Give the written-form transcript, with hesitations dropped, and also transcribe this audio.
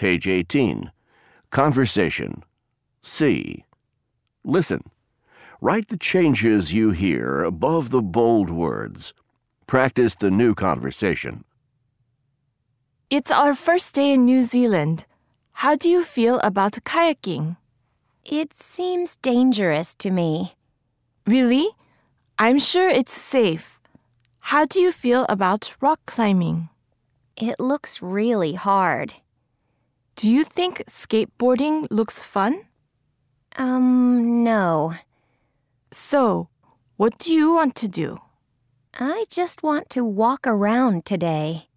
Page 18. Conversation. C. Listen. Write the changes you hear above the bold words. Practice the new conversation. It's our first day in New Zealand. How do you feel about kayaking? It seems dangerous to me. Really? I'm sure it's safe. How do you feel about rock climbing? It looks really hard. Do you think skateboarding looks fun? No. So, what do you want to do? I just want to walk around today.